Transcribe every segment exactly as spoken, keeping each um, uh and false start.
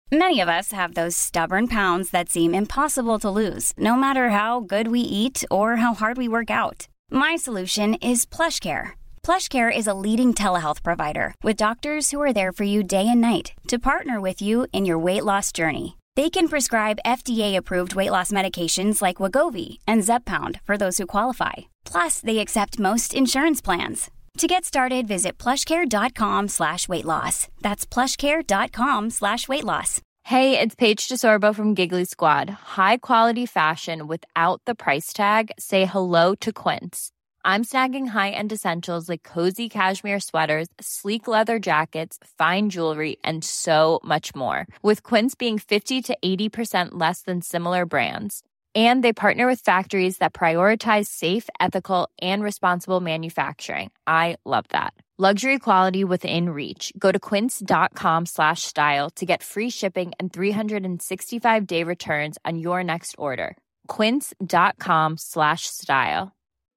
Many of us have those stubborn pounds that seem impossible to lose, no matter how good we eat or how hard we work out. My solution is PlushCare. PlushCare is a leading telehealth provider with doctors who are there for you day and night to partner with you in your weight loss journey. They can prescribe F D A-approved weight loss medications like Wegovy and Zepbound for those who qualify. Plus, they accept most insurance plans. To get started, visit plushcare.com slash weight loss. That's plushcare.com slash weight loss. Hey, it's Paige DeSorbo from Giggly Squad. High quality fashion without the price tag. Say hello to Quince. I'm snagging high-end essentials like cozy cashmere sweaters, sleek leather jackets, fine jewelry, and so much more. With Quince being fifty to eighty percent less than similar brands. And they partner with factories that prioritize safe, ethical, and responsible manufacturing. I love that. Luxury quality within reach. Go to quince.com slash style to get free shipping and three sixty-five day returns on your next order. Quince.com slash style.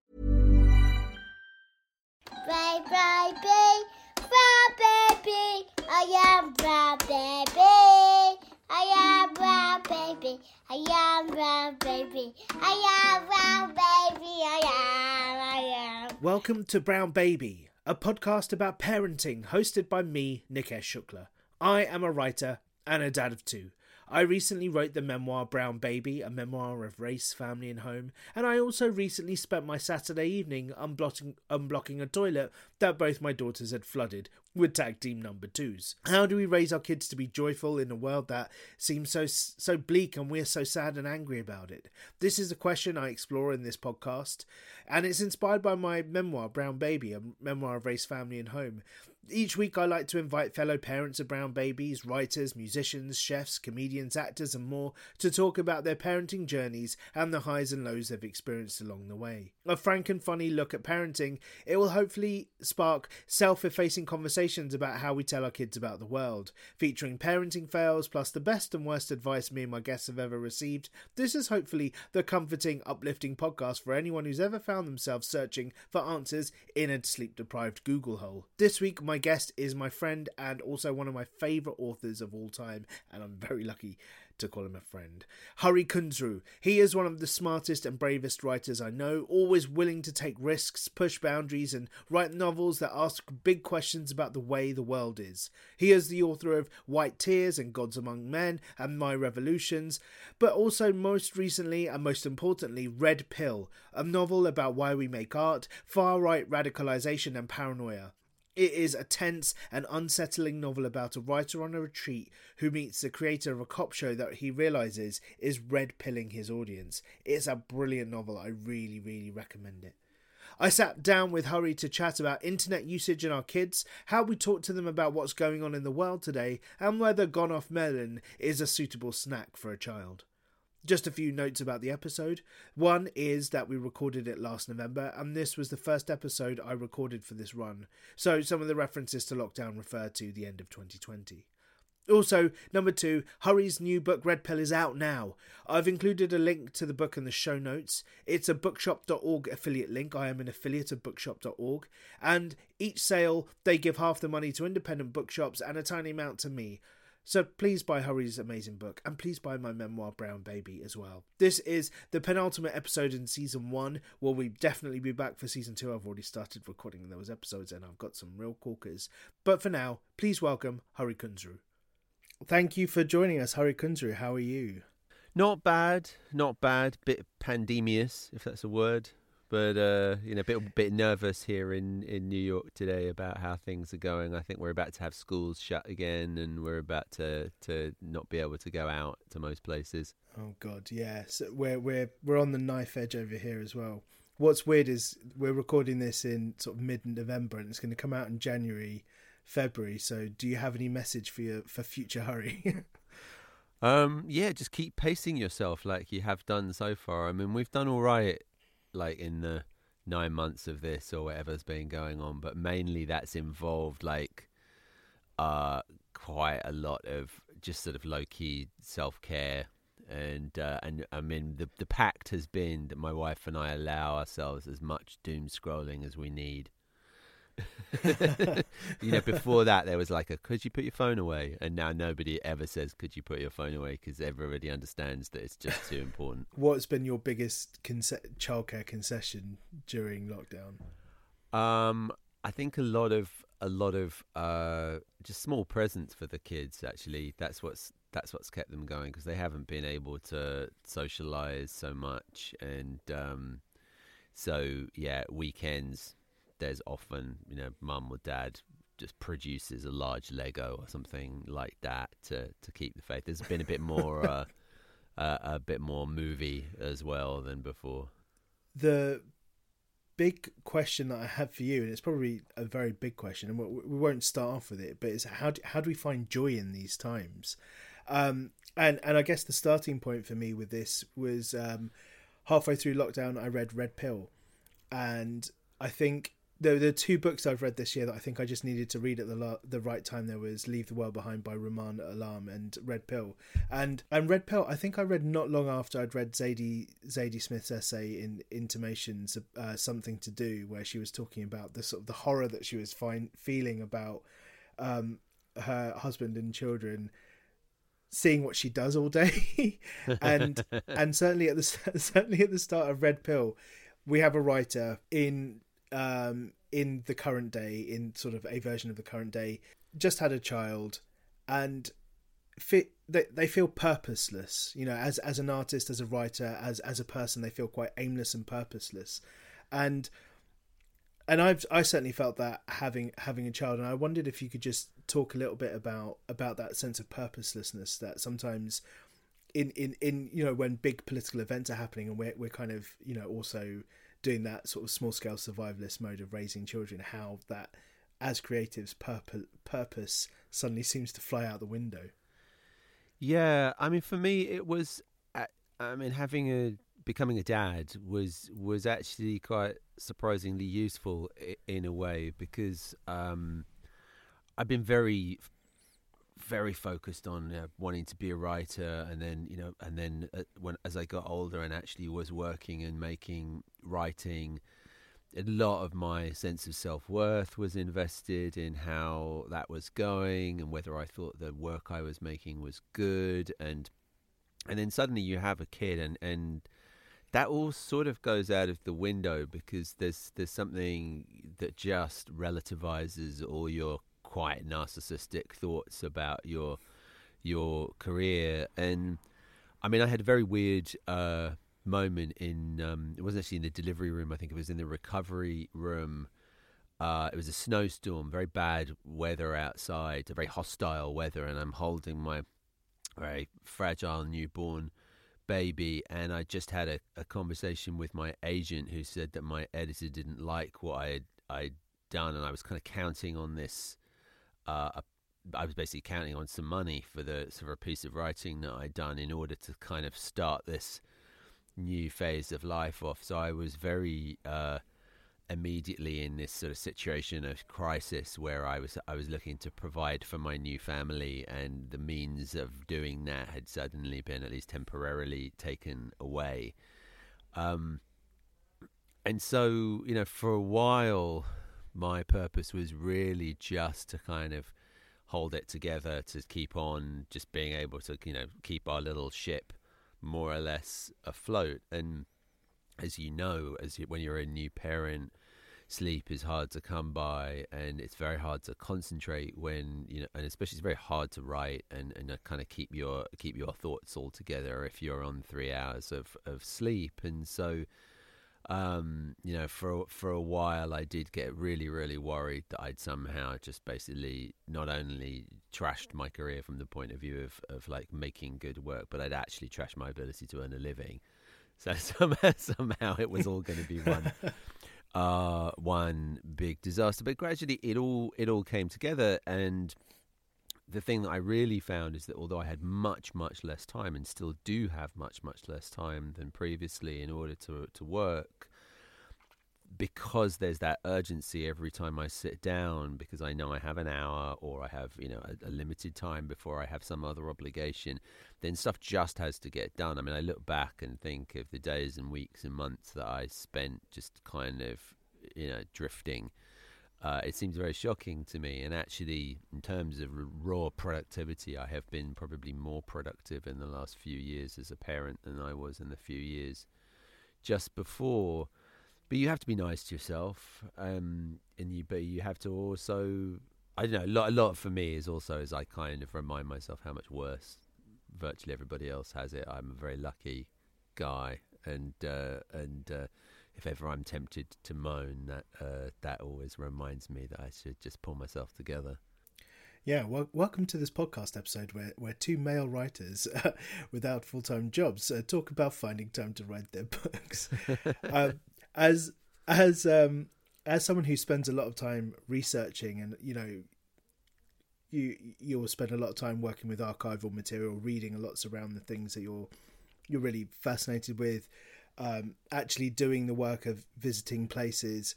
Bye, bye, bye, bye, baby. I am brown, baby. I am brown, baby. I am brown, baby. I am brown, baby. I am, I am. Welcome to Brown Baby, a podcast about parenting hosted by me, Nikesh Shukla. I am a writer and a dad of two. I recently wrote the memoir Brown Baby, a memoir of race, family and home, and I also recently spent my Saturday evening unblocking, unblocking a toilet that both my daughters had flooded with tag team number twos. How do we raise our kids to be joyful in a world that seems so so bleak and we're so sad and angry about it? This is a question I explore in this podcast, and it's inspired by my memoir Brown Baby, a memoir of race, family and home. Each week I like to invite fellow parents of brown babies, writers, musicians, chefs, comedians, actors and more to talk about their parenting journeys and the highs and lows they've experienced along the way. A frank and funny look at parenting, it will hopefully spark self-effacing conversations about how we tell our kids about the world. Featuring parenting fails plus the best and worst advice me and my guests have ever received, this is hopefully the comforting, uplifting podcast for anyone who's ever found themselves searching for answers in a sleep-deprived Google hole. This week, my guest is my friend and also one of my favourite authors of all time, and I'm very lucky to call him a friend. Hari Kunzru. He is one of the smartest and bravest writers I know, always willing to take risks, push boundaries, and write novels that ask big questions about the way the world is. He is the author of White Tears and Gods Among Men and My Revolutions, but also most recently and most importantly, Red Pill, a novel about why we make art, far-right radicalization and paranoia. It is a tense and unsettling novel about a writer on a retreat who meets the creator of a cop show that he realises is red-pilling his audience. It's a brilliant novel. I really, really recommend it. I sat down with Hari to chat about internet usage and our kids, how we talk to them about what's going on in the world today, and whether Gone Off Melon is a suitable snack for a child. Just a few notes about the episode. One is that we recorded it last November, and this was the first episode I recorded for this run, so some of the references to lockdown refer to the end of twenty twenty. Also, number two, Hari's new book Red Pill is out now. I've included a link to the book in the show notes. It's a bookshop dot org affiliate link. I am an affiliate of bookshop dot org, and each sale they give half the money to independent bookshops and a tiny amount to me. So please buy Hari's amazing book, and please buy my memoir Brown Baby as well. This is the penultimate episode in season one. Will we definitely be back for season two? I've already started recording those episodes and I've got some real corkers. But for now, please welcome Hari Kunzru. Thank you for joining us, Hari Kunzru. How are you? Not bad, not bad. Bit pandemious, if that's a word. But, uh, you know, a bit, bit nervous here in, in New York today about how things are going. I think we're about to have schools shut again, and we're about to, to not be able to go out to most places. Oh, God, yeah. So we're, we're, we're on the knife edge over here as well. What's weird is we're recording this in sort of mid-November, and it's going to come out in January, February. So do you have any message for your, for future Hari? um, yeah, just keep pacing yourself like you have done so far. I mean, we've done all right, like in the nine months of this or whatever's been going on, but mainly that's involved like uh quite a lot of just sort of low-key self-care, and uh, and I mean the the pact has been that my wife and I allow ourselves as much doom scrolling as we need, You know, before that there was like a could you put your phone away, and now nobody ever says could you put your phone away because everybody understands that it's just too important. What's been your biggest conce- childcare concession during lockdown? Um, I think a lot of a lot of uh, just small presents for the kids. Actually, that's what's that's what's kept them going because they haven't been able to socialize so much, and um, so yeah, weekends there's often you know mum or dad just produces a large Lego or something like that to to keep the faith. There's been a bit more uh, uh, a bit more movie as well than before. The big question that I have for you, and it's probably a very big question, and we won't start off with it, but it's how do, how do we find joy in these times? Um, and and I guess the starting point for me with this was um, halfway through lockdown, I read Red Pill, and I think there the two books I've read this year that I think I just needed to read at the la- the right time. There was Leave the World Behind by Rumaan Alam and Red Pill. And and Red Pill, I think I read not long after I'd read Zadie Zadie Smith's essay in Intimations, uh, Something to Do, where she was talking about the sort of the horror that she was find, feeling about um, her husband and children seeing what she does all day. and and certainly at the certainly at the start of Red Pill, we have a writer in um in the current day, in sort of a version of the current day, just had a child, and fit they, they feel purposeless, you know, as as an artist, as a writer, as as a person, they feel quite aimless and purposeless. And and I've I certainly felt that having having a child, and I wondered if you could just talk a little bit about about that sense of purposelessness that sometimes in in in you know when big political events are happening, and we're we're kind of you know also doing that sort of small scale survivalist mode of raising children, how that as creatives purpose purpose suddenly seems to fly out the window. Yeah, I mean, for me, it was. I mean, having a becoming a dad was was actually quite surprisingly useful in a way because um, I've been very, very focused on uh, wanting to be a writer, and then you know, and then uh, when as I got older and actually was working and making writing, a lot of my sense of self-worth was invested in how that was going and whether I thought the work I was making was good, and and then suddenly you have a kid and and that all sort of goes out of the window because there's there's something that just relativizes all your quite narcissistic thoughts about your your career. And I mean, I had a very weird uh, moment in um, it wasn't actually in the delivery room. I think it was in the recovery room. Uh, it was a snowstorm, very bad weather outside, very hostile weather, and I'm holding my very fragile newborn baby, and I just had a, a conversation with my agent who said that my editor didn't like what I had I'd done, and I was kind of counting on this. Uh, I was basically counting on some money for the sort of a piece of writing that I'd done in order to kind of start this new phase of life off. So I was very uh, immediately in this sort of situation of crisis where I was I was looking to provide for my new family, and the means of doing that had suddenly been at least temporarily taken away. Um, and so, you know, for a while, my purpose was really just to kind of hold it together, to keep on just being able to, you know, keep our little ship more or less afloat. And as you know, as you, when you're a new parent, sleep is hard to come by, and it's very hard to concentrate when, you know, and especially it's very hard to write and, and kind of keep your keep your thoughts all together if you're on three hours of, of sleep. And so Um, you know, for for a while, I did get really, really worried that I'd somehow just basically not only trashed my career from the point of view of, of like making good work, but I'd actually trashed my ability to earn a living. So somehow, somehow it was all going to be one, uh, one big disaster. But gradually, it all it all came together. And the thing that I really found is that although I had much, much less time, and still do have much, much less time than previously in order to to work, because there's that urgency every time I sit down, because I know I have an hour or I have, you know, a, a limited time before I have some other obligation, then stuff just has to get done. I mean, I look back and think of the days and weeks and months that I spent just kind of, you know, drifting. uh, it seems very shocking to me. And actually, in terms of r- raw productivity, I have been probably more productive in the last few years as a parent than I was in the few years just before. But you have to be nice to yourself, um, and you but you have to also, I don't know, a lot, a lot for me is also as I kind of remind myself how much worse virtually everybody else has it. I'm a very lucky guy, and uh, and uh, if ever I'm tempted to moan, that uh, that always reminds me that I should just pull myself together. Yeah, well, welcome to this podcast episode where, where two male writers uh, without full-time jobs uh, talk about finding time to write their books. uh, as as um, as someone who spends a lot of time researching, and you know, you you'll spend a lot of time working with archival material, reading a lot around the things that you're you're really fascinated with, um, actually doing the work of visiting places.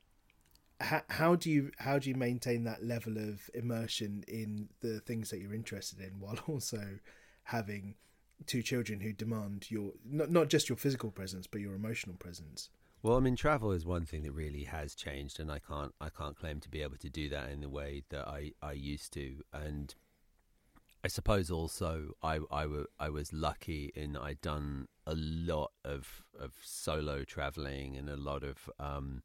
How, how do you how do you maintain that level of immersion in the things that you're interested in while also having two children who demand your not not just your physical presence but your emotional presence? Well, I mean, travel is one thing that really has changed, and I can't I can't claim to be able to do that in the way that I, I used to. And I suppose also I I, w- I was lucky in I'd done a lot of of solo traveling and a lot of um.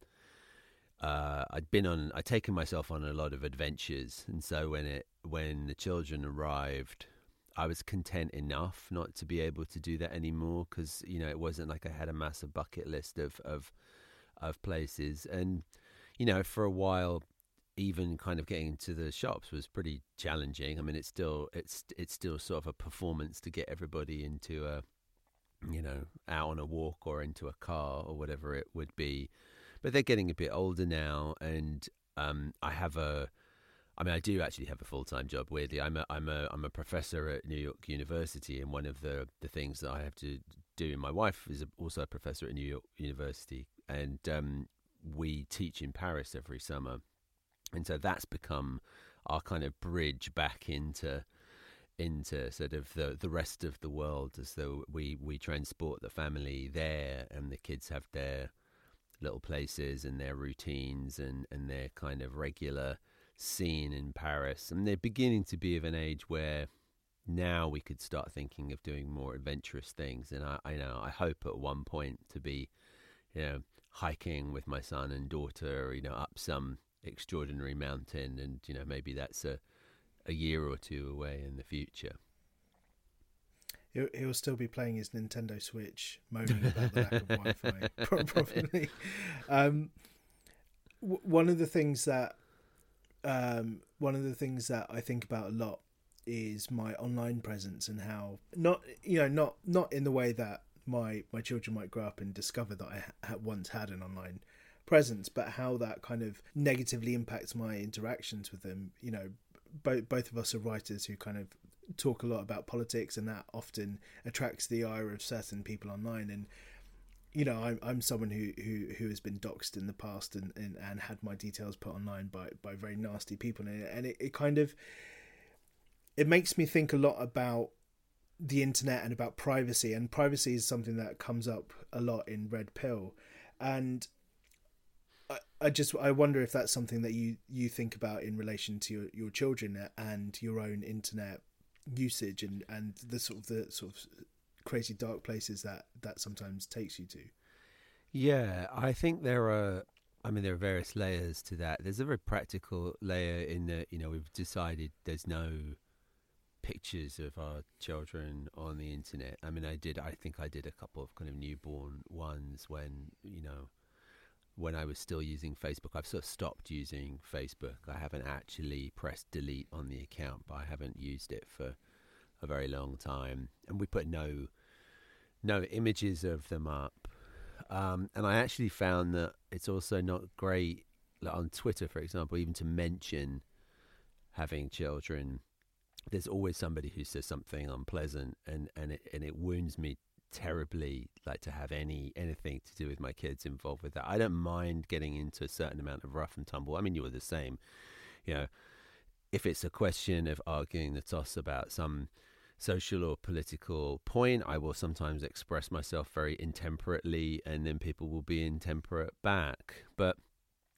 Uh, I'd been on, I'd taken myself on a lot of adventures, and so when it when the children arrived, I was content enough not to be able to do that anymore, because you know it wasn't like I had a massive bucket list of of of places, and you know for a while, even kind of getting to the shops was pretty challenging. I mean, it's still it's it's still sort of a performance to get everybody into a, you know, out on a walk or into a car or whatever it would be. But they're getting a bit older now, and um, I have a, I mean, I do actually have a full-time job. Weirdly, I'm a, I'm a, I'm a professor at New York University, and one of the, the things that I have to do, and my wife is also a professor at New York University, and um, we teach in Paris every summer, and so that's become our kind of bridge back into, into sort of the the rest of the world, as though we we transport the family there, and the kids have their little places and their routines and, and their kind of regular scene in Paris. And they're beginning to be of an age where now we could start thinking of doing more adventurous things. And I, I know I hope at one point to be, you know, hiking with my son and daughter, you know, up some extraordinary mountain. And, you know, maybe that's a, a year or two away in the future. He'll, he'll still be playing his Nintendo Switch, moaning about the lack of Wi-Fi, probably. Um, w- one of the things that, um, one of the things that I think about a lot is my online presence, and how not, you know, not not in the way that my my children might grow up and discover that I ha- once had an online presence, but how that kind of negatively impacts my interactions with them. You know, both both of us are writers who kind of talk a lot about politics, and that often attracts the ire of certain people online. And you know, I'm I'm someone who who, who has been doxxed in the past and, and, and had my details put online by, by very nasty people, and it, and it, it kind of it makes me think a lot about the internet and about privacy. And privacy is something that comes up a lot in Red Pill, and I, I just I wonder if that's something that you, you think about in relation to your, your children and your own internet usage, and, and the sort of the sort of crazy dark places that, that sometimes takes you to. Yeah, I think there are, I mean, there are various layers to that. There's a very practical layer in that, you know, we've decided there's no pictures of our children on the internet. I mean, I did, I think I did a couple of kind of newborn ones when, you know, when I was still using Facebook. I've sort of stopped using Facebook. I haven't actually pressed delete on the account, but I haven't used it for a very long time. And we put no no images of them up. Um, and I actually found that it's also not great, like on Twitter, for example, even to mention having children. There's always somebody who says something unpleasant, and, and, it, and it wounds me terribly, like to have any anything to do with my kids involved with that. I don't mind getting into a certain amount of rough and tumble. I mean, you were the same. You know, if it's a question of arguing the toss about some social or political point, I will sometimes express myself very intemperately, and then people will be intemperate back. But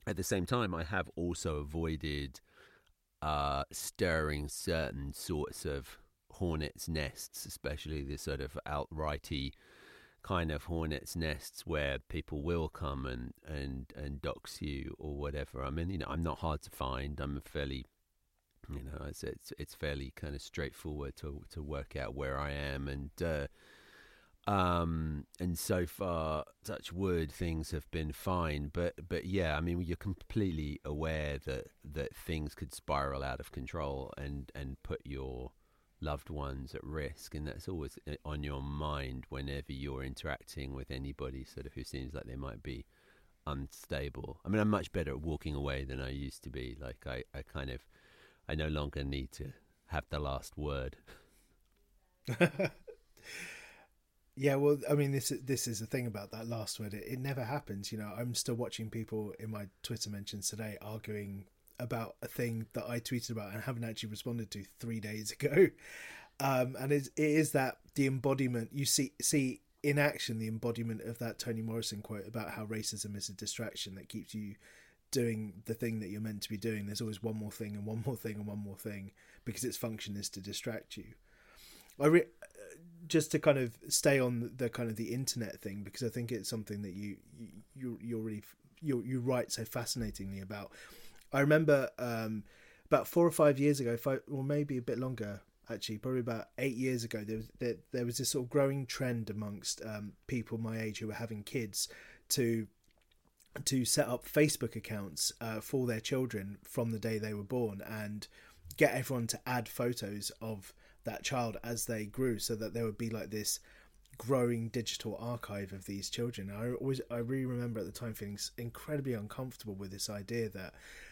at the same time, I have also avoided uh, stirring certain sorts of hornets' nests, especially the sort of outrighty kind of hornets' nests where people will come and, and, and dox you or whatever. I mean, you know, I'm not hard to find. I'm fairly, you know, it's it's, it's fairly kind of straightforward to to work out where I am, and uh, um, and so far, touch wood, things have been fine. But but yeah, I mean, you're completely aware that that things could spiral out of control and and put your loved ones at risk, and that's always on your mind whenever you're interacting with anybody sort of who seems like they might be unstable. I mean, I'm much better at walking away than I used to be. Like I, I kind of, I no longer need to have the last word. Yeah, well, I mean, this this is the thing about that last word. It, it never happens. You know, I'm still watching people in my Twitter mentions today arguing about a thing that I tweeted about and haven't actually responded to three days ago. Um, and it, it is that the embodiment, you see see in action, the embodiment of that Toni Morrison quote about how racism is a distraction that keeps you doing the thing that you're meant to be doing. There's always one more thing and one more thing and one more thing because its function is to distract you. I re- just to kind of stay on the kind of the internet thing, because I think it's something that you, you, you're really, you you write so fascinatingly about. I remember um, about four or five years ago, five, or maybe a bit longer, actually, probably about eight years ago, there was there, there was this sort of growing trend amongst um, people my age who were having kids to to set up Facebook accounts uh, for their children from the day they were born and get everyone to add photos of that child as they grew, so that there would be like this growing digital archive of these children. I always, I really remember at the time feeling incredibly uncomfortable with this idea that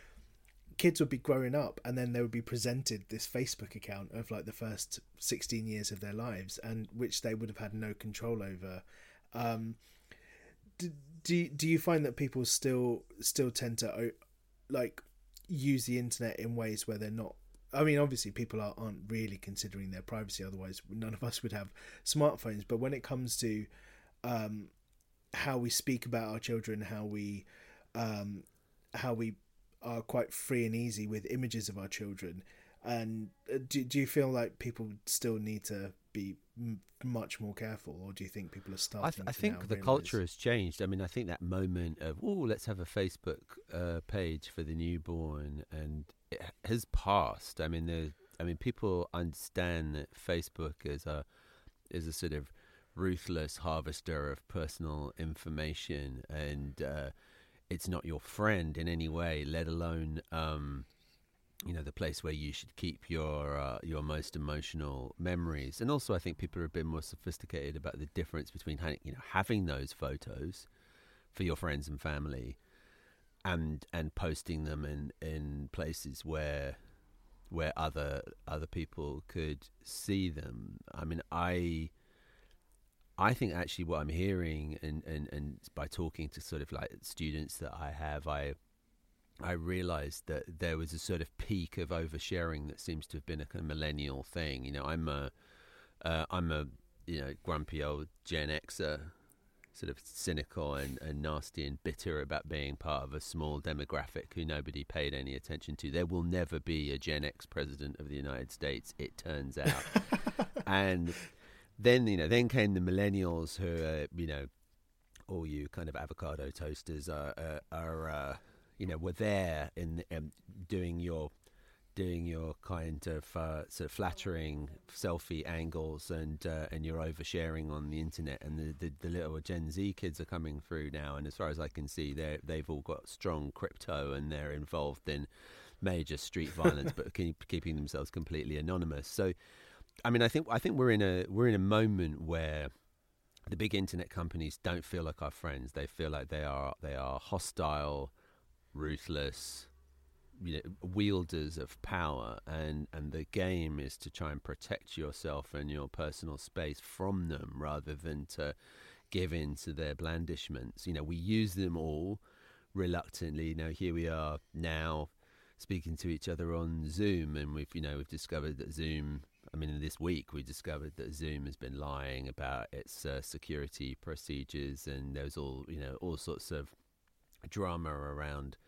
kids would be growing up and then they would be presented this Facebook account of like the first sixteen years of their lives, and which they would have had no control over. Um, do, do, do you find that people still still tend to like use the internet in ways where they're not, I mean, obviously people are, aren't really considering their privacy, otherwise none of us would have smartphones, but when it comes to um, how we speak about our children, how we um, how we are quite free and easy with images of our children, and do, do you feel like people still need to be m- much more careful, or do you think people are starting I, th- to I think now the realise? culture has changed. I mean, I think that moment of, oh, let's have a Facebook uh, page for the newborn, and it has passed. I mean, there's, I mean, people understand that Facebook is a is a sort of ruthless harvester of personal information, and uh, it's not your friend in any way, let alone um, you know, the place where you should keep your uh, your most emotional memories. And also, I think people are a bit more sophisticated about the difference between, you know, having those photos for your friends and family, and and posting them in, in places where where other other people could see them. I mean, I I think actually what I'm hearing, and, and, and by talking to sort of like students that I have, I I realised that there was a sort of peak of oversharing that seems to have been a kind of millennial thing. You know, I'm a uh, I'm a you know grumpy old Gen Xer, sort of cynical and, and nasty and bitter about being part of a small demographic who nobody paid any attention to. There will never be a Gen X president of the United States, it turns out. And then, you know, then came the millennials who, uh, you know, all you kind of avocado toasters are, uh, are uh, you know, were there in um, doing your doing your kind of uh, sort of flattering selfie angles, and uh, and you're oversharing on the internet, and the, the, the little Gen Z kids are coming through now, and as far as I can see, they they've all got strong crypto and they're involved in major street violence, but keep, keeping themselves completely anonymous. So, I mean, I think I think we're in a we're in a moment where the big internet companies don't feel like our friends. They feel like they are they are hostile, ruthless, you know, wielders of power, and, and the game is to try and protect yourself and your personal space from them rather than to give in to their blandishments. You know, we use them all reluctantly. You know, here we are now speaking to each other on Zoom, and we've, you know, we've discovered that Zoom, I mean, this week we discovered that Zoom has been lying about its uh, security procedures, and there's all, you know, all sorts of drama around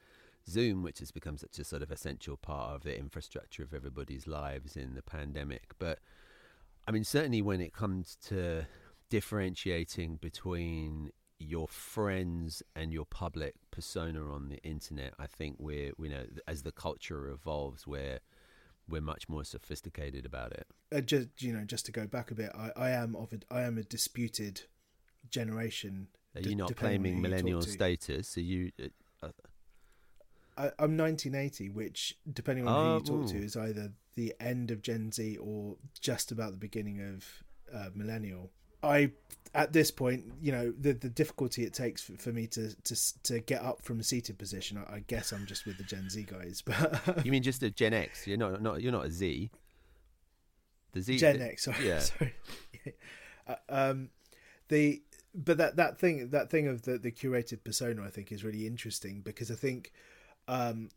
Zoom, which has become such a sort of essential part of the infrastructure of everybody's lives in the pandemic. But I mean, certainly when it comes to differentiating between your friends and your public persona on the internet, I think we're, you know, as the culture evolves, we're we're much more sophisticated about it. Uh, just you know, just to go back a bit, I, I am of a, I am a disputed generation. Are you d- not claiming millennial status? Are you? Uh, I, I'm nineteen eighty, which, depending on oh, who you talk ooh. to, is either the end of Gen Z or just about the beginning of uh, millennial. I, at this point, you know, the the difficulty it takes for, for me to, to to get up from a seated position, I, I guess I'm just with the Gen Z guys. But you mean just a Gen X? You're not not you're not a Z. The Z Gen X. Sorry, yeah. sorry. uh, um, the but that that thing that thing of the the curated persona, I think, is really interesting because I think. Um,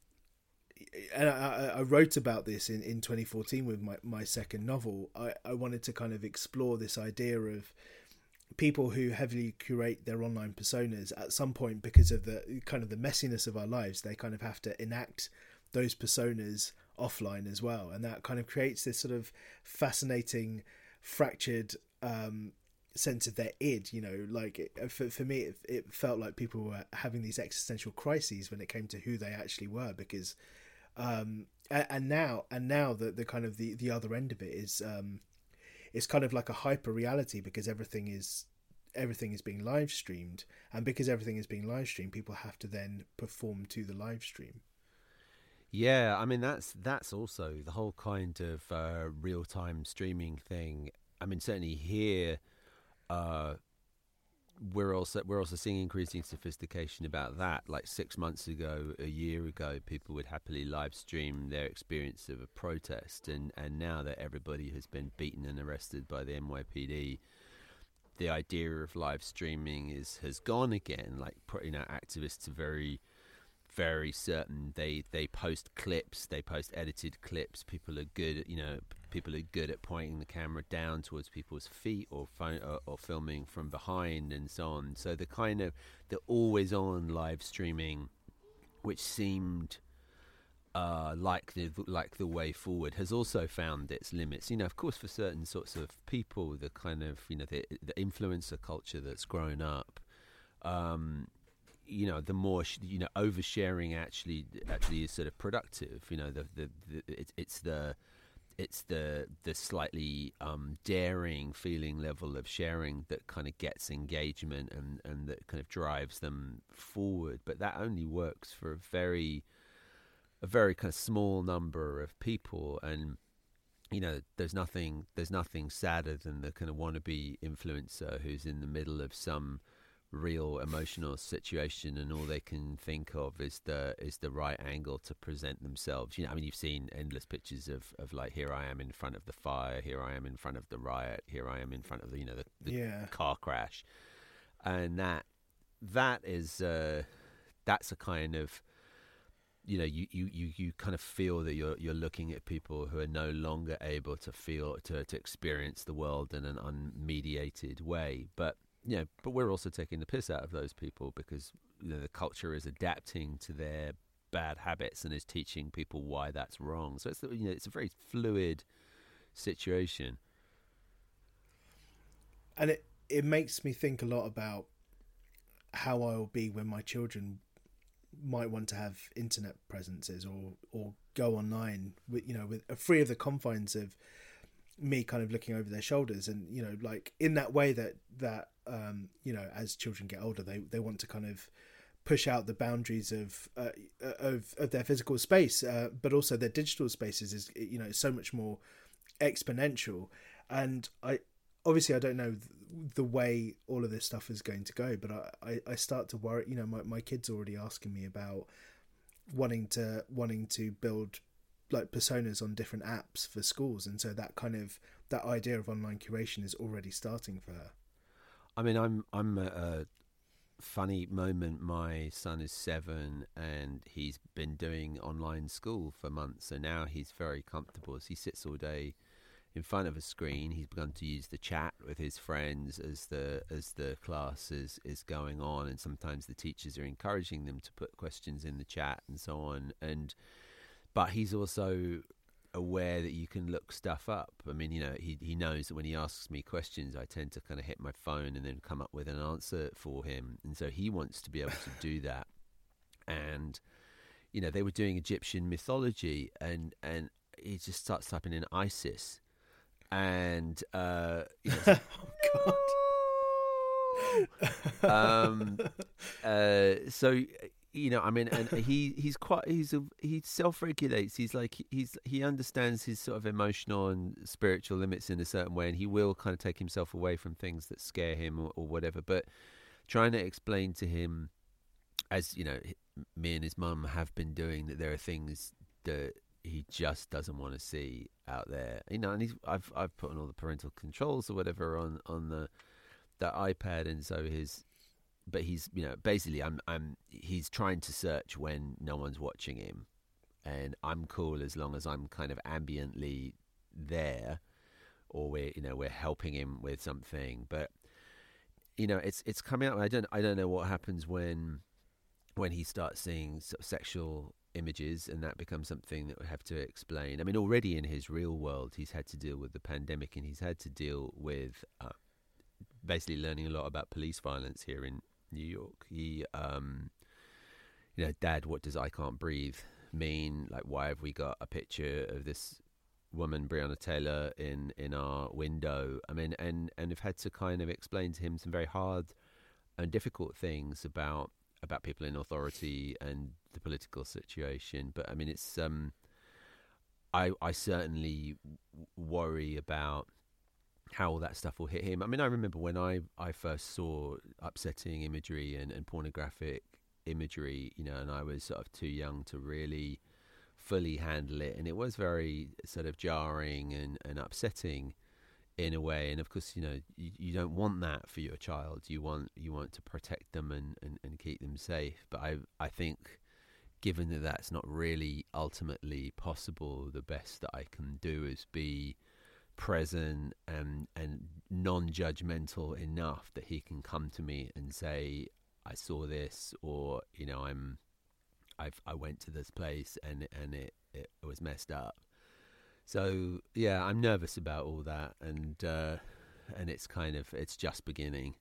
and I, I wrote about this in, in twenty fourteen with my, my second novel. I, I wanted to kind of explore this idea of people who heavily curate their online personas at some point because of the kind of the messiness of our lives. They kind of have to enact those personas offline as well. And that kind of creates this sort of fascinating, fractured um, sense of their id, you know, like it, for, for me, it, it felt like people were having these existential crises when it came to who they actually were because Um, and now, and now the, the kind of the, the other end of it is, um, it's kind of like a hyper reality because everything is, everything is being live streamed, and because everything is being live streamed, people have to then perform to the live stream. Yeah, I mean that's that's also the whole kind of uh, real time streaming thing. I mean, certainly here, uh, we're also we're also seeing increasing sophistication about that. Like six months ago, a year ago, people would happily live stream their experience of a protest, and, and now that everybody has been beaten and arrested by the N Y P D, the idea of live streaming is has gone again. Like, you know, activists are very, very certain. They they post clips, they post edited clips. People are good at, you know, people are good at pointing the camera down towards people's feet or phone, or, or filming from behind and so on. So the kind of the always on live streaming, which seemed uh, like the like the way forward, has also found its limits. You know, of course, for certain sorts of people, the kind of, you know, the, the influencer culture that's grown up. Um, you know, the more sh- you know, oversharing actually actually is sort of productive. You know, the the, the it, it's the it's the the slightly um, daring feeling level of sharing that kind of gets engagement and, and that kind of drives them forward. But that only works for a very a very kind of small number of people. And you know, there's nothing there's nothing sadder than the kind of wannabe influencer who's in the middle of some real emotional situation and all they can think of is the is the right angle to present themselves. You know, I mean, you've seen endless pictures of, of like, here I am in front of the fire, here I am in front of the riot, here I am in front of the, you know, the, the yeah. car crash, and that that is uh, that's a kind of, you know, you, you, you, you kind of feel that you're you're looking at people who are no longer able to feel to to experience the world in an unmediated way, but. Yeah, but we're also taking the piss out of those people because, you know, the culture is adapting to their bad habits and is teaching people why that's wrong. So it's, you know, it's a very fluid situation. And it, it makes me think a lot about how I will be when my children might want to have internet presences or, or go online, with, you know, with free of the confines of me kind of looking over their shoulders. And, you know, like in that way that, that, um, you know, as children get older, they, they want to kind of push out the boundaries of, uh, of, of their physical space, uh, but also their digital spaces is, you know, so much more exponential. And I, obviously I don't know the way all of this stuff is going to go, but I, I, I start to worry, you know, my, my kids are already asking me about wanting to, wanting to build like personas on different apps for schools, and so that kind of that idea of online curation is already starting for her. I mean, I'm I'm at a funny moment. My son is seven, and he's been doing online school for months, so now he's very comfortable. So he sits all day in front of a screen. He's begun to use the chat with his friends as the as the class is, is going on, and sometimes the teachers are encouraging them to put questions in the chat and so on. And but he's also aware that you can look stuff up. I mean, you know, he he knows that when he asks me questions, I tend to kind of hit my phone and then come up with an answer for him. And so he wants to be able to do that. And you know, they were doing Egyptian mythology, and and he just starts typing in ISIS. And uh, you know, oh God. um, uh, so you know, I mean, and he he's quite he's a, he self-regulates. He's like he's he understands his sort of emotional and spiritual limits in a certain way, and he will kind of take himself away from things that scare him or, or whatever. But trying to explain to him, as you know, me and his mum have been doing, that there are things that he just doesn't want to see out there, you know. And he's, I've I've put on all the parental controls or whatever on on the the iPad, and so his, but he's you know basically I'm I'm he's trying to search when no one's watching him, and I'm cool as long as I'm kind of ambiently there, or we're you know we're helping him with something. But you know it's it's coming out. I don't I don't know what happens when when he starts seeing sort of sexual images, and that becomes something that we have to explain. I mean, already in his real world, he's had to deal with the pandemic, and he's had to deal with uh, basically learning a lot about police violence here in New York. He, um, you know, Dad, what does "I can't breathe" mean? Like, why have we got a picture of this woman, Breonna Taylor, in in our window? I mean, and and have had to kind of explain to him some very hard and difficult things about about people in authority and the political situation. But I mean, it's um, I I certainly worry about how all that stuff will hit him. I mean, I remember when I, I first saw upsetting imagery and, and pornographic imagery, you know, and I was sort of too young to really fully handle it, and it was very sort of jarring and, and upsetting in a way. And of course, you know, you, you don't want that for your child. You want you want to protect them and, and, and keep them safe. But I I think, given that that's not really ultimately possible, the best that I can do is be present and and non-judgmental enough that he can come to me and say, I saw this, or you know, I'm I've I went to this place and and it, it was messed up. So yeah, I'm nervous about all that, and uh, and it's kind of it's just beginning.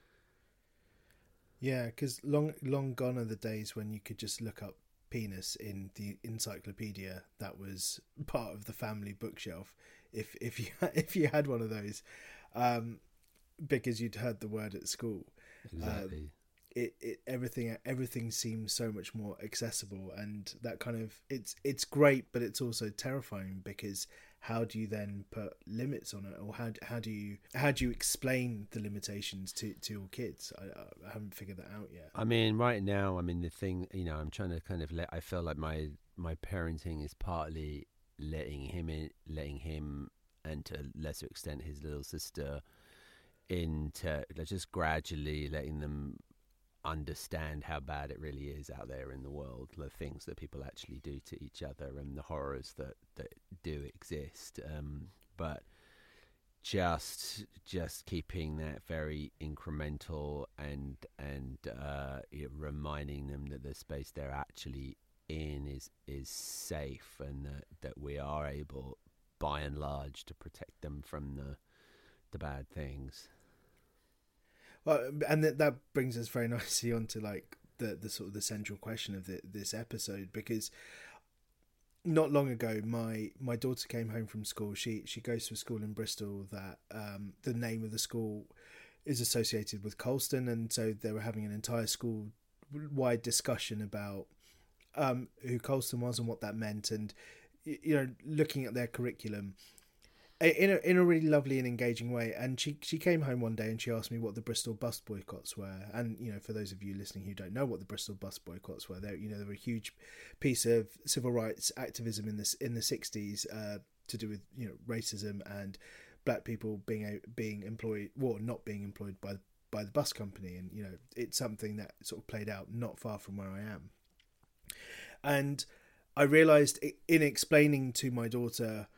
Yeah, because long long gone are the days when you could just look up penis in the encyclopedia that was part of the family bookshelf, if if you if you had one of those, um, because you'd heard the word at school. Exactly. Um, it, it everything everything seems so much more accessible, and that kind of it's it's great, but it's also terrifying, because how do you then put limits on it, or how how do you how do you explain the limitations to, to your kids? I, I haven't figured that out yet. I mean, right now, I mean the thing, you know, I'm trying to kind of let. I feel like my my parenting is partly letting him in, letting him, and to a lesser extent his little sister, into just gradually letting them understand how bad it really is out there in the world, the things that people actually do to each other and the horrors that, that do exist. Um, but just just keeping that very incremental and and uh, you know, reminding them that the space they're actually in is is safe, and that, that we are able, by and large, to protect them from the the bad things. Well, and that that brings us very nicely onto like the the sort of the central question of the, this episode, because not long ago my my daughter came home from school. She she goes to a school in Bristol that um, the name of the school is associated with Colston, and so they were having an entire school wide discussion about um, who Colston was and what that meant, and you know, looking at their curriculum in a in a really lovely and engaging way. And she she came home one day and she asked me what the Bristol bus boycotts were. And you know, for those of you listening who don't know what the Bristol bus boycotts were, they you know they were a huge piece of civil rights activism in this in the sixties uh, to do with you know racism and black people being a, being employed, well, not being employed by by the bus company. And you know, it's something that sort of played out not far from where I am. And I realised in explaining to my daughter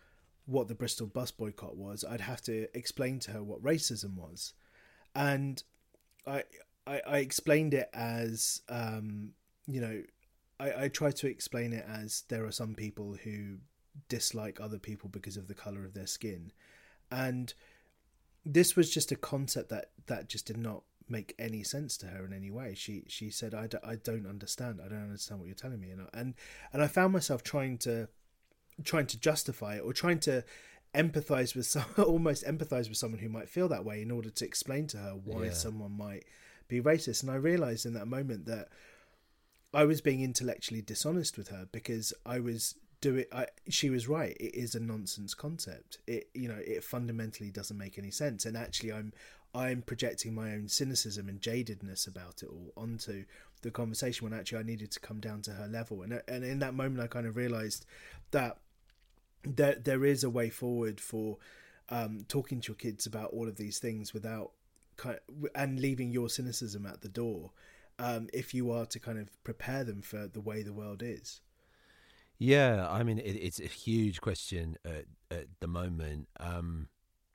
what the Bristol bus boycott was, I'd have to explain to her what racism was. And I I, I explained it as, um, you know, I, I tried to explain it as there are some people who dislike other people because of the colour of their skin. And this was just a concept that, that just did not make any sense to her in any way. She she said, I, d- I don't understand. I don't understand what you're telling me. And I, and, and I found myself trying to trying to justify it, or trying to empathize with some, almost empathize with someone who might feel that way in order to explain to her why Yeah. someone might be racist. And I realized in that moment that I was being intellectually dishonest with her, because I was doing, I, she was right. It is a nonsense concept. It, you know, it fundamentally doesn't make any sense. And actually I'm, I'm projecting my own cynicism and jadedness about it all onto the conversation, when actually I needed to come down to her level. And, and in that moment, I kind of realized that there, there is a way forward for um, talking to your kids about all of these things without kind of, and leaving your cynicism at the door, um, if you are to kind of prepare them for the way the world is. Yeah, I mean, it, it's a huge question at, at the moment. Um,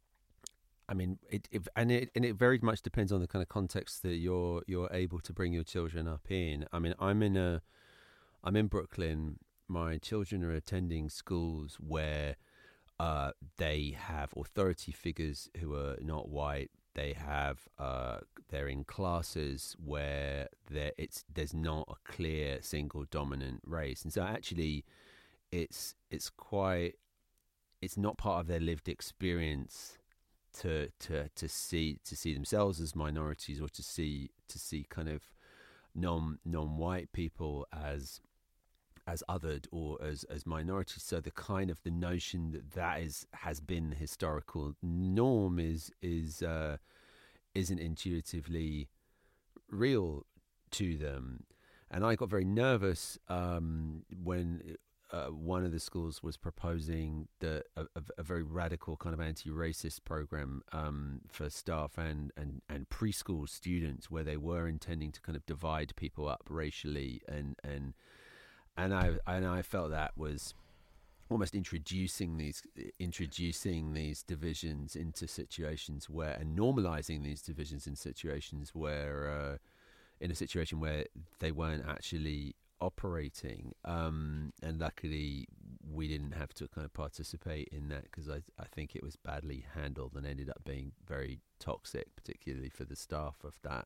I mean, it, it and it and it very much depends on the kind of context that you're you're able to bring your children up in. I mean, I'm in a, I'm in Brooklyn. My children are attending schools where uh, they have authority figures who are not white. They have uh, they're in classes where there it's there's not a clear single dominant race, and so actually, it's it's quite it's not part of their lived experience to to to see to see themselves as minorities, or to see to see kind of non non-white people as as othered or as as minorities. So the kind of the notion that that is has been the historical norm is is uh, isn't intuitively real to them. And I got very nervous um, when uh, one of the schools was proposing the a, a, a very radical kind of anti-racist program um, for staff and, and, and preschool students, where they were intending to kind of divide people up racially, and and and I and I felt that was almost introducing these introducing these divisions into situations where, and normalizing these divisions in situations where. Uh, in a situation where they weren't actually operating. Um, and luckily we didn't have to kind of participate in that, because I, I think it was badly handled and ended up being very toxic, particularly for the staff of that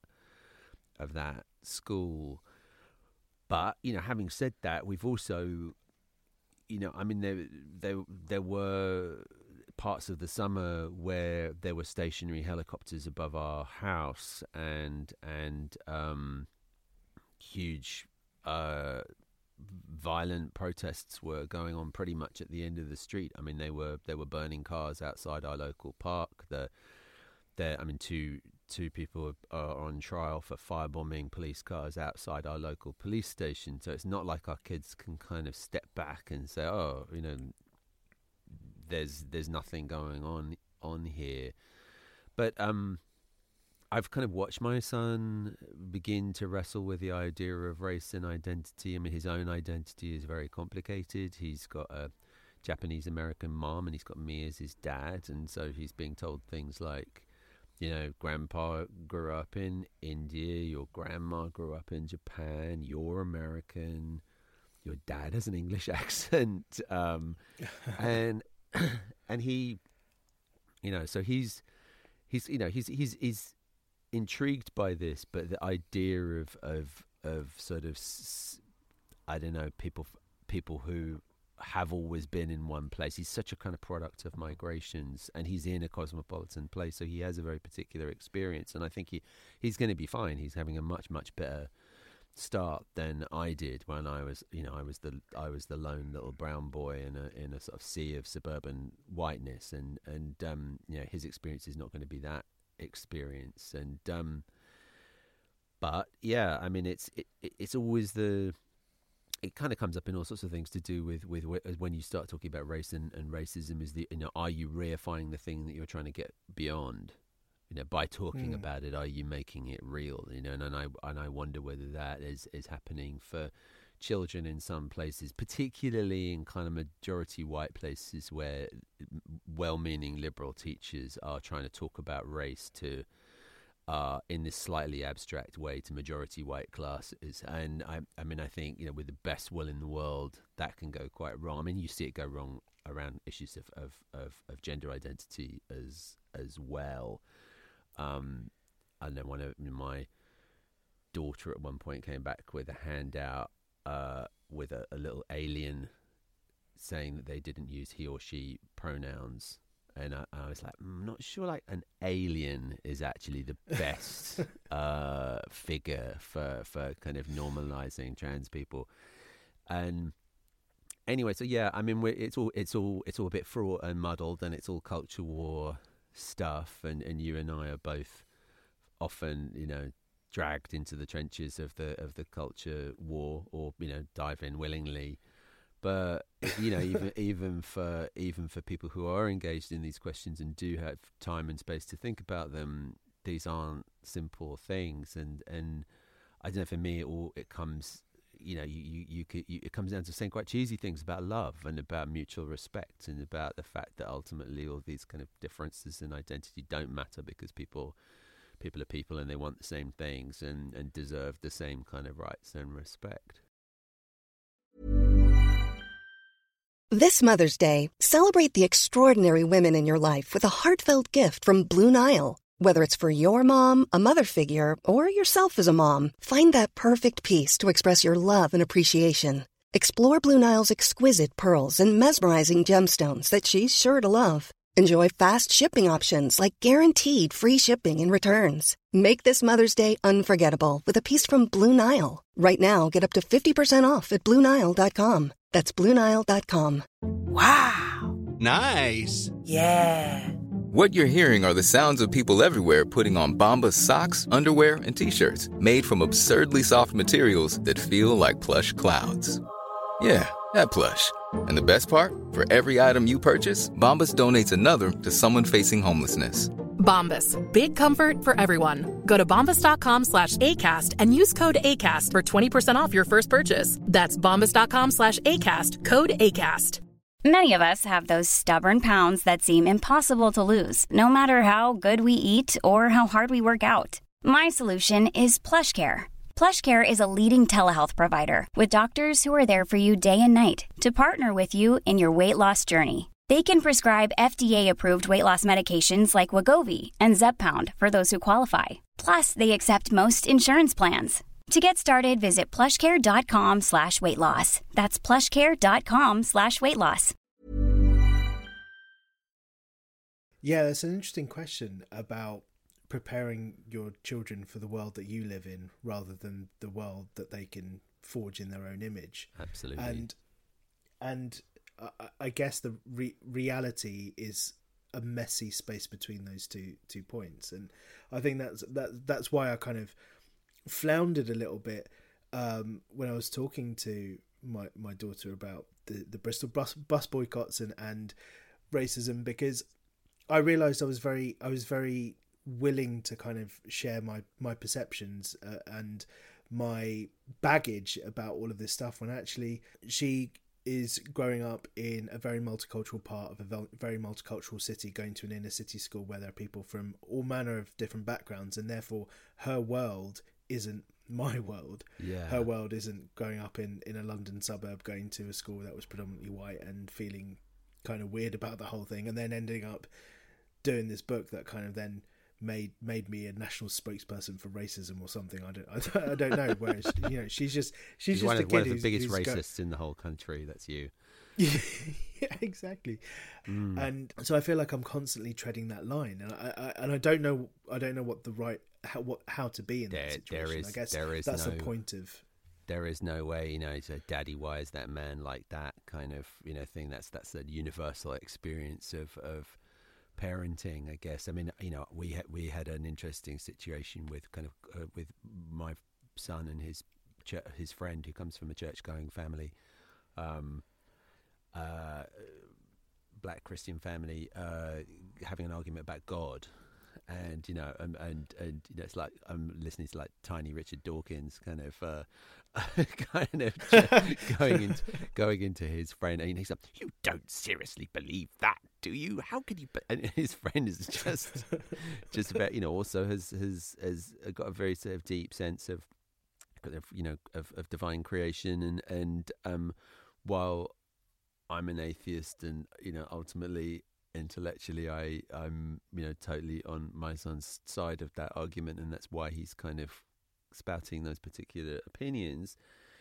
of that school. But, you know, having said that, we've also, you know, I mean, there there there were parts of the summer where there were stationary helicopters above our house, and and um, huge uh, violent protests were going on pretty much at the end of the street. I mean, they were they were burning cars outside our local park. The there, I mean, two two people are on trial for firebombing police cars outside our local police station. So it's not like our kids can kind of step back and say, oh, you know, there's there's nothing going on on here. But um I've kind of watched my son begin to wrestle with the idea of race and identity. I mean, his own identity is very complicated. He's got a Japanese American mom, and he's got me as his dad, and so he's being told things like, you know, grandpa grew up in India, your grandma grew up in Japan, you're American, your dad has an English accent, um and and he, you know, so he's, he's, you know, he's, he's, he's intrigued by this, but the idea of, of, of sort of, I don't know, people, people who have always been in one place. He's such a kind of product of migrations, and he's in a cosmopolitan place, so he has a very particular experience. And I think he, he's going to be fine. He's having a much, much better start than I did when I was, you know, I was the I was the lone little brown boy in a in a sort of sea of suburban whiteness, and and um, you know, his experience is not going to be that experience, and um, but yeah, I mean, it's it, it's always the it kind of comes up in all sorts of things to do with with when you start talking about race and, and racism. Is the, you know, are you reifying the thing that you're trying to get beyond? You know, by talking mm. about it, are you making it real? You know, and, and I and I wonder whether that is, is happening for children in some places, particularly in kind of majority white places where well-meaning liberal teachers are trying to talk about race to uh, in this slightly abstract way to majority white classes. And I, I mean, I think, you know, with the best will in the world, that can go quite wrong. I mean, you see it go wrong around issues of, of, of, of gender identity as as well. Um, I know one of my daughter at one point came back with a handout uh, with a, a little alien saying that they didn't use he or she pronouns. And I, I was like, I'm not sure like an alien is actually the best uh, figure for, for kind of normalizing trans people. And anyway, so yeah, I mean, we're, it's all it's all it's all a bit fraught and muddled, and it's all culture war stuff. And, and you and I are both often, you know, dragged into the trenches of the of the culture war, or you know, dive in willingly. But you know, even even for even for people who are engaged in these questions and do have time and space to think about them, these aren't simple things. And and I don't know, for me, it all it comes, you know, you you, you, could, you it comes down to saying quite cheesy things about love and about mutual respect and about the fact that ultimately all these kind of differences in identity don't matter, because people people are people and they want the same things and and deserve the same kind of rights and respect. This Mother's Day, celebrate the extraordinary women in your life with a heartfelt gift from Blue Nile. Whether it's for your mom, a mother figure, or yourself as a mom, find that perfect piece to express your love and appreciation. Explore Blue Nile's exquisite pearls and mesmerizing gemstones that she's sure to love. Enjoy fast shipping options like guaranteed free shipping and returns. Make this Mother's Day unforgettable with a piece from Blue Nile. Right now, get up to fifty percent off at Blue Nile dot com. That's Blue Nile dot com. Wow. Nice. Yeah. What you're hearing are the sounds of people everywhere putting on Bombas socks, underwear, and T-shirts made from absurdly soft materials that feel like plush clouds. Yeah, that plush. And the best part? For every item you purchase, Bombas donates another to someone facing homelessness. Bombas. Big comfort for everyone. Go to bombas.com slash ACAST and use code ACAST for twenty percent off your first purchase. That's bombas.com slash ACAST. Code ACAST. Many of us have those stubborn pounds that seem impossible to lose, no matter how good we eat or how hard we work out. My solution is PlushCare. PlushCare is a leading telehealth provider with doctors who are there for you day and night to partner with you in your weight loss journey. They can prescribe F D A-approved weight loss medications like Wegovy and Zepbound for those who qualify. Plus, they accept most insurance plans. To get started, visit plushcare.com slash weight loss. That's plushcare.com slash weight loss. Yeah, that's an interesting question about preparing your children for the world that you live in rather than the world that they can forge in their own image. Absolutely. And and I, I guess the re- reality is a messy space between those two two points. And I think that's that that's why I kind of floundered a little bit um, when I was talking to my, my daughter about the, the Bristol bus, bus boycotts and, and racism, because I realised I was very I was very willing to kind of share my my perceptions uh, and my baggage about all of this stuff, when actually she is growing up in a very multicultural part of a very multicultural city, going to an inner city school where there are people from all manner of different backgrounds, and therefore her world isn't my world. Yeah. Her world isn't growing up in, in a London suburb, going to a school that was predominantly white and feeling kind of weird about the whole thing, and then ending up doing this book that kind of then made made me a national spokesperson for racism or something. I don't I don't, I don't know. Whereas, you know, she's just she's, she's just one, a of, kid one of the who's, biggest who's racists go- in the whole country. That's you. yeah, exactly. Mm. And so I feel like I'm constantly treading that line, and I, I and I don't know I don't know what the right how what how to be in there, that situation. There is, I guess there is that's no, the point of. There is no way, you know, so daddy, why is that man like that kind of, you know, thing. That's that's a universal experience of of parenting, I guess. I mean, you know, we had we had an interesting situation with kind of uh, with my son and his ch- his friend who comes from a church-going family, um, uh, black Christian family, uh, having an argument about God, and and you know, and and, and you know, it's like I'm listening to like Tiny Richard Dawkins, kind of, uh, kind of going into going into his friend, and he's like, "You don't seriously believe that, do you? How could you?" Be-? And his friend is just, just about, you know, also has has has got a very sort of deep sense of, you know, of, of divine creation, and and um, while I'm an atheist, and you know, ultimately, intellectually, I I'm you know totally on my son's side of that argument, and that's why he's kind of spouting those particular opinions.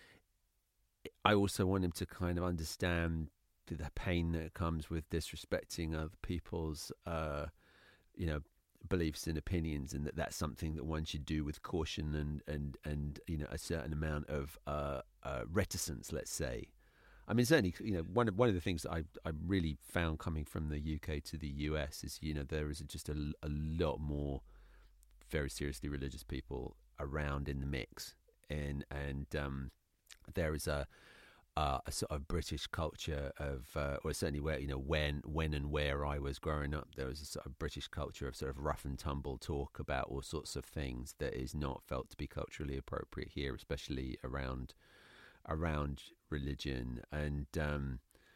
I also want him to kind of understand the, the pain that comes with disrespecting other people's, uh, you know, beliefs and opinions, and that that's something that one should do with caution and and and you know, a certain amount of uh, uh, reticence, let's say. I mean, certainly, you know, one of one of the things that I I really found coming from the U K to the U S is, you know, there is just a, a lot more very seriously religious people around in the mix, and and um, there is a uh, a sort of British culture of, uh, or certainly where, you know, when when and where I was growing up, there was a sort of British culture of sort of rough and tumble talk about all sorts of things that is not felt to be culturally appropriate here, especially around. around religion, and um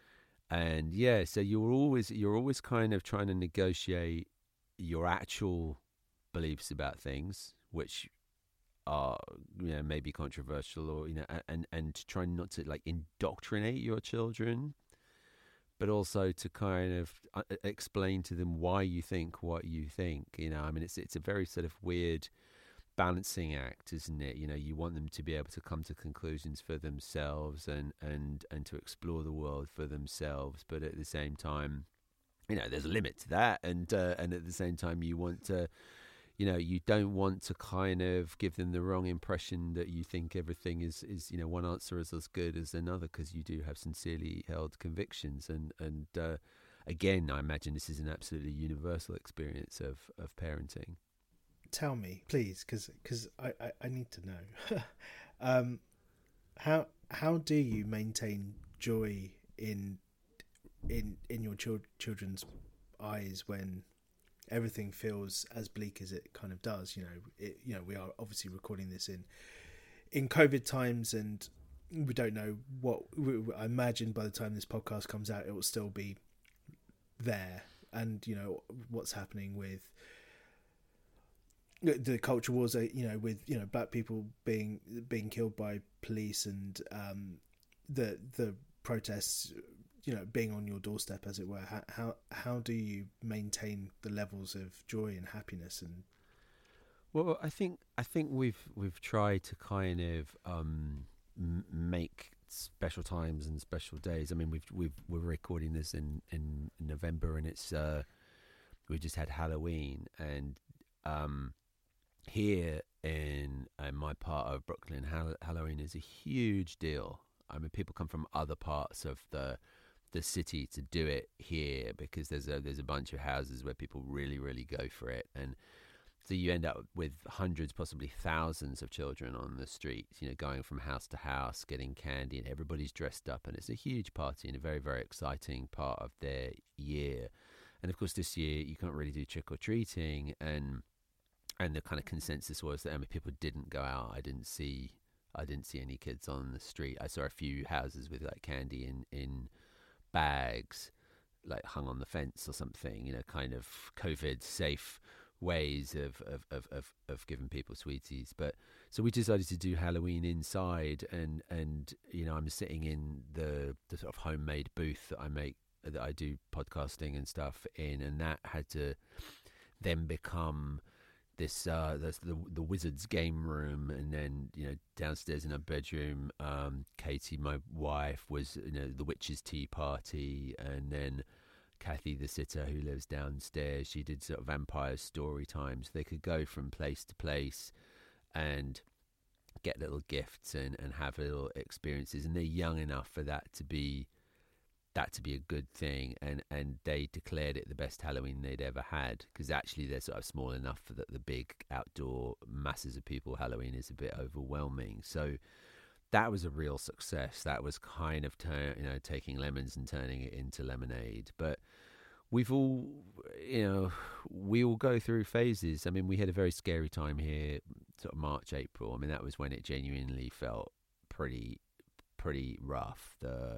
and yeah so you're always you're always kind of trying to negotiate your actual beliefs about things, which are, you know, maybe controversial, or, you know, and and trying not to like indoctrinate your children, but also to kind of explain to them why you think what you think. You know, I mean, it's it's a very sort of weird balancing act, isn't it? You know, you want them to be able to come to conclusions for themselves, and and and to explore the world for themselves, but at the same time, you know, there's a limit to that, and uh, and at the same time, you want to, you know, you don't want to kind of give them the wrong impression that you think everything is is you know, one answer is as good as another, because you do have sincerely held convictions, and and uh, again, I imagine this is an absolutely universal experience of of parenting. Tell me, please, because because I, I, I need to know. um, how how do you maintain joy in in in your chil- children's eyes when everything feels as bleak as it kind of does? You know, it, you know, we are obviously recording this in in COVID times, and we don't know what. I imagine by the time this podcast comes out, it will still be there, and you know what's happening with the culture wars, you know, with, you know, black people being being killed by police, and um, the the protests, you know, being on your doorstep, as it were. How how how do you maintain the levels of joy and happiness? And well, I think I think we've we've tried to kind of um, m- make special times and special days. I mean, we've we've we're recording this in, in November, and it's uh, we just had Halloween, and um, here in, in my part of Brooklyn, Hall- Halloween is a huge deal. I mean, people come from other parts of the the city to do it here, because there's a there's a bunch of houses where people really really go for it, and so you end up with hundreds, possibly thousands of children on the streets, you know, going from house to house, getting candy, and everybody's dressed up, and it's a huge party and a very very exciting part of their year. And of course, this year you can't really do trick or treating, and and the kind of consensus was that, I mean, people didn't go out. I didn't see, I didn't see any kids on the street. I saw a few houses with like candy in, in bags, like hung on the fence or something. You know, kind of COVID safe ways of of, of, of of giving people sweeties. But so we decided to do Halloween inside, and and you know, I'm sitting in the the sort of homemade booth that I make, that I do podcasting and stuff in, and that had to then become this uh that's the the wizard's game room. And then, you know, downstairs in our bedroom, um Katie, my wife, was, you know, the witch's tea party, and then Kathy, the sitter who lives downstairs, she did sort of vampire story times. They could go from place to place and get little gifts and and have little experiences, and they're young enough for that to be that to be a good thing, and and they declared it the best Halloween they'd ever had, because actually they're sort of small enough for that the big outdoor masses of people Halloween is a bit overwhelming. So that was a real success. That was kind of turn, you know, taking lemons and turning it into lemonade. But we've all, you know, we all go through phases. I mean, we had a very scary time here, sort of March, April. I mean, that was when it genuinely felt pretty, pretty rough. The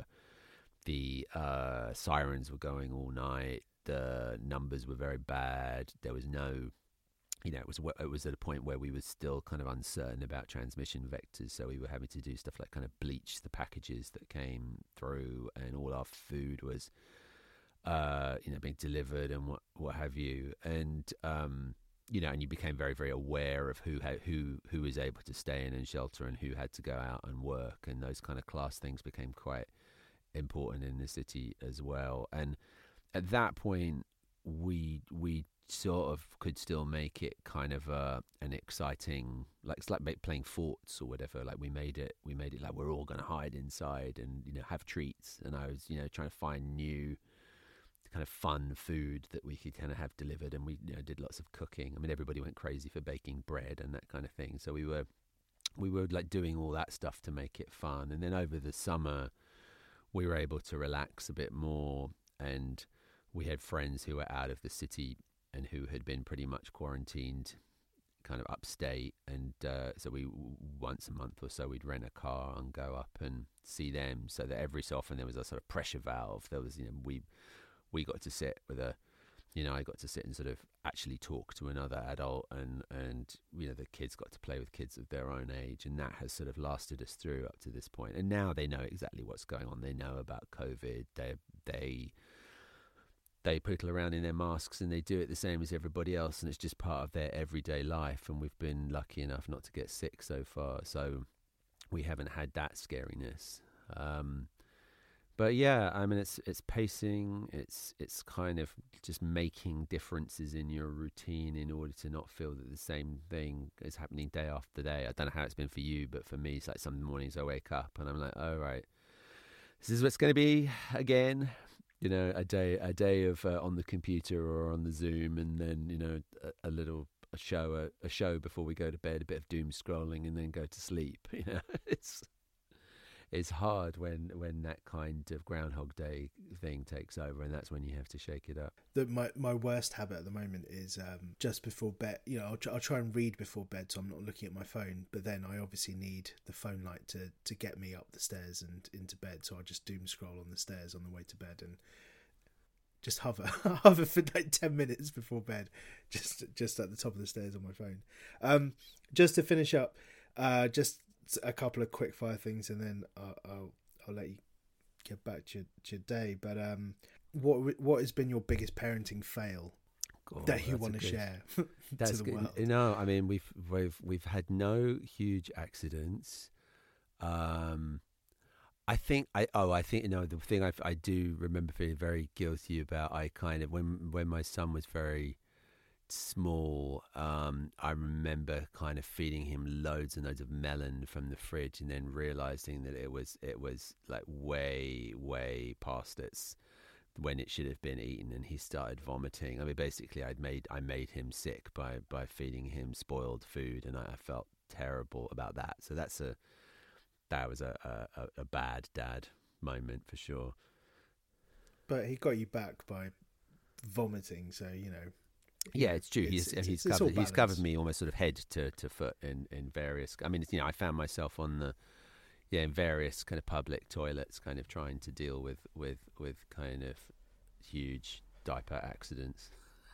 the uh, sirens were going all night. The numbers were very bad. There was no, you know, it was it was at a point where we were still kind of uncertain about transmission vectors. So we were having to do stuff like kind of bleach the packages that came through, and all our food was, uh, you know, being delivered and what what have you. And um, you know, and you became very very aware of who had, who who was able to stay in and shelter and who had to go out and work, and those kind of class things became quite important in the city as well. And at that point, we we sort of could still make it kind of a, an exciting, like it's like make, playing forts or whatever. Like we made it, we made it like we're all going to hide inside and, you know, have treats. And I was, you know, trying to find new kind of fun food that we could kind of have delivered. And we, you know, did lots of cooking. I mean, everybody went crazy for baking bread and that kind of thing. So we were we were like doing all that stuff to make it fun. And then over the summer, we were able to relax a bit more, and we had friends who were out of the city and who had been pretty much quarantined kind of upstate. And uh, so we, once a month or so, we'd rent a car and go up and see them, so that every so often there was a sort of pressure valve. There was, you know, we we got to sit with a, you know, I got to sit and sort of actually talk to another adult, and, and you know, the kids got to play with kids of their own age, and that has sort of lasted us through up to this point. And now they know exactly what's going on. They know about COVID. They they they poodle around in their masks, and they do it the same as everybody else, and it's just part of their everyday life. And we've been lucky enough not to get sick so far, so we haven't had that scariness. Um, But yeah, I mean, it's it's pacing. It's it's kind of just making differences in your routine in order to not feel that the same thing is happening day after day. I don't know how it's been for you, but for me, it's like some mornings I wake up and I'm like, oh right, this is what's going to be again. You know, a day a day of uh, on the computer or on the Zoom, and then, you know, a, a little a show a, a show before we go to bed, a bit of doom scrolling, and then go to sleep. You know, it's. It's hard when, when that kind of Groundhog Day thing takes over, and that's when you have to shake it up. The, my my worst habit at the moment is um, just before bed. You know, I'll, tr- I'll try and read before bed, so I'm not looking at my phone. But then I obviously need the phone light to, to get me up the stairs and into bed. So I just doom scroll on the stairs on the way to bed and just hover hover for like ten minutes before bed, just just at the top of the stairs on my phone. Um, just to finish up, uh, just. a couple of quick fire things, and then I'll, I'll I'll let you get back to your, to your day. But um, what what has been your biggest parenting fail oh, that you want to good, share that's to the good. world? No, I mean we've we've we've had no huge accidents. Um, I think I oh I think you know the thing I I do remember feeling very guilty about. I kind of when when my son was very small, um, I remember kind of feeding him loads and loads of melon from the fridge, and then realizing that it was it was like way way past its when it should have been eaten, and he started vomiting. I mean, basically, I'd made I made him sick by by feeding him spoiled food, and I, I felt terrible about that. So that's a that was a, a a bad dad moment for sure. But he got you back by vomiting, so you know. Yeah, it's true. It's, he's it's, he's it's covered he's covered me almost sort of head to, to foot in, in various. I mean, you know, I found myself on the yeah in various kind of public toilets, kind of trying to deal with with, with kind of huge diaper accidents.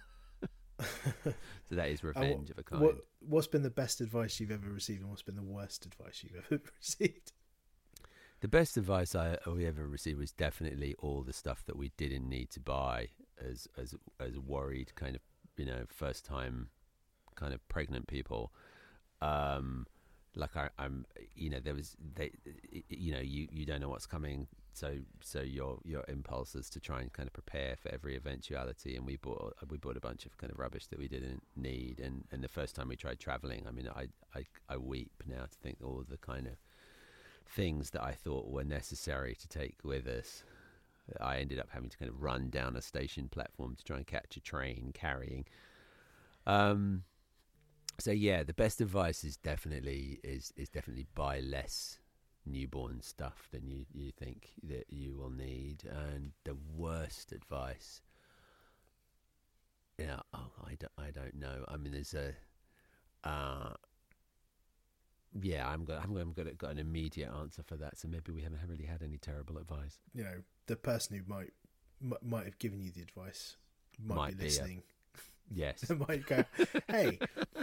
So that is revenge uh, what, of a kind. What, what's been the best advice you've ever received, and what's been the worst advice you've ever received? The best advice I we ever received was definitely all the stuff that we didn't need to buy as as as worried kind of. You know, first time kind of pregnant people. Um, like I, I'm, you know, there was, they, you know, you, you don't know what's coming. So, so your, your impulse is to try and kind of prepare for every eventuality. And we bought, we bought a bunch of kind of rubbish that we didn't need. And, and the first time we tried traveling, I mean, I, I, I weep now to think all the kind of things that I thought were necessary to take with us. I ended up having to kind of run down a station platform to try and catch a train carrying. Um, so yeah, the best advice is definitely is is definitely buy less newborn stuff than you, you think that you will need. And the worst advice, Yeah, oh, I don't, I don't know. I mean, there's a, uh, yeah, I'm got, I'm, I'm got, got an immediate answer for that. So maybe we haven't really had any terrible advice. You know, the person who might m- might have given you the advice might, Might be be, yeah. listening. Yes. Might go, hey.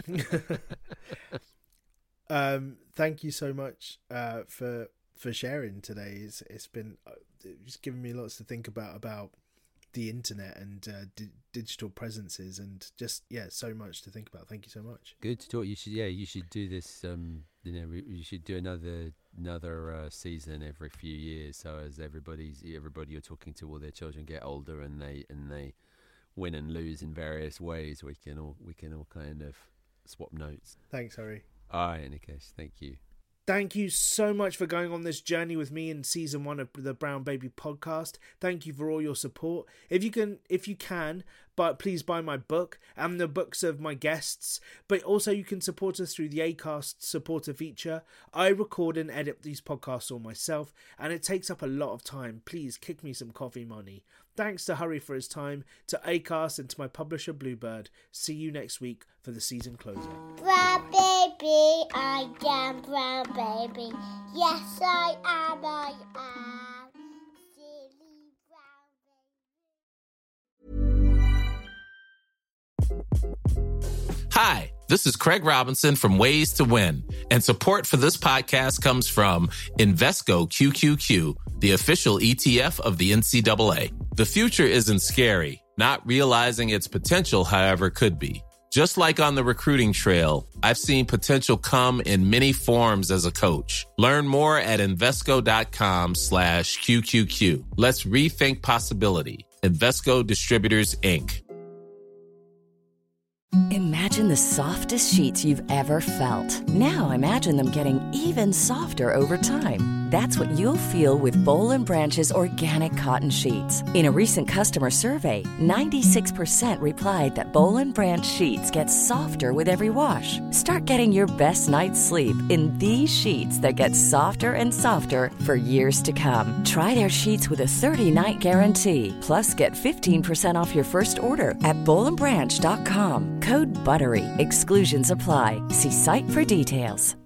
um, thank you so much uh, for for sharing today. It's it's been uh, it's given me lots to think about about the internet and uh, di- digital presences, and just yeah, so much to think about. Thank you so much. Good to talk. You should, yeah, you should do this. Um, you know, you should do another another uh, season every few years. So as everybody's everybody you're talking to, all their children get older and they and they win and lose in various ways. We can all we can all kind of swap notes. Thanks, Harry. All right, Nikesh, thank you. Thank you so much for going on this journey with me in season one of the Brown Baby podcast. Thank you for all your support. If you can, if you can, but please buy my book and the books of my guests. But also you can support us through the Acast supporter feature. I record and edit these podcasts all myself, and it takes up a lot of time. Please kick me some coffee money. Thanks to Hurry for his time, to Acast, and to my publisher Bluebird. See you next week for the season closer. Brown baby, I am brown baby. Yes, I am, I am. Silly brown baby. Hi, this is Craig Robinson from Ways to Win, and support for this podcast comes from Invesco Q Q Q, the official E T F of the N C double A. The future isn't scary. Not realizing its potential, however, could be. Just like on the recruiting trail, I've seen potential come in many forms as a coach. Learn more at Invesco.com slash QQQ. Let's rethink possibility. Invesco Distributors, Incorporated. Imagine the softest sheets you've ever felt. Now imagine them getting even softer over time. That's what you'll feel with Boll and Branch's organic cotton sheets. In a recent customer survey, ninety-six percent replied that Boll and Branch sheets get softer with every wash. Start getting your best night's sleep in these sheets that get softer and softer for years to come. Try their sheets with a thirty-night guarantee. Plus, get fifteen percent off your first order at boll and branch dot com. Code BUTTERY. Exclusions apply. See site for details.